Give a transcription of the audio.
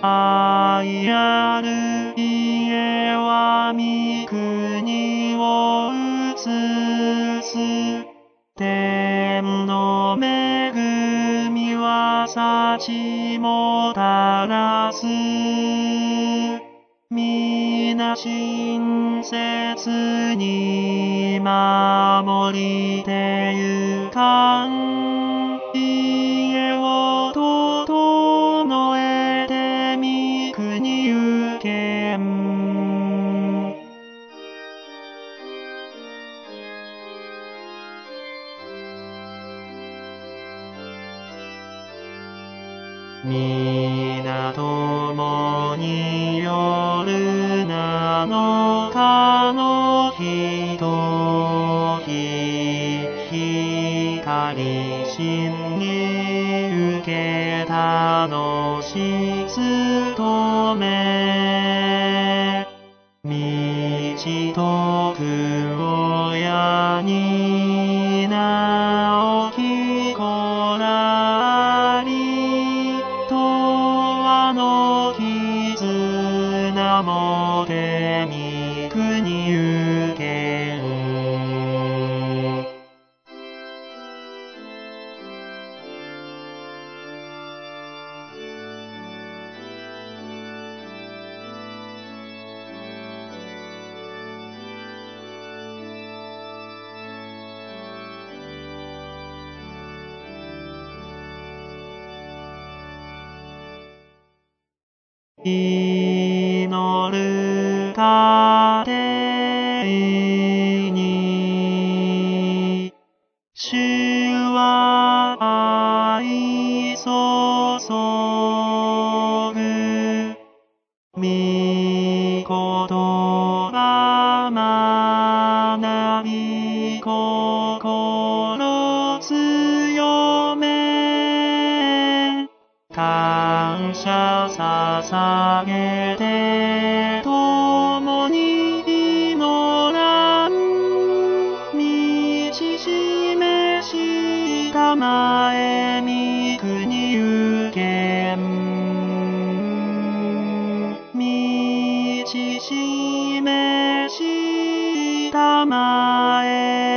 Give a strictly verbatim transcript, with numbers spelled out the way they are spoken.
愛ある家は御国を映す。天の恵みは幸もたらす。皆親切に守りてゆかん。家を整えて御国行けん。皆共に夜七日のひとひ光真に受け楽し務め。道とく親になおきこらりとわの絆もて御国行けん。祈る家庭に主は愛注ぐ。御言葉学び心強め。感謝捧げて共に祈らん。道示したまえ御国行けん。道示したまえ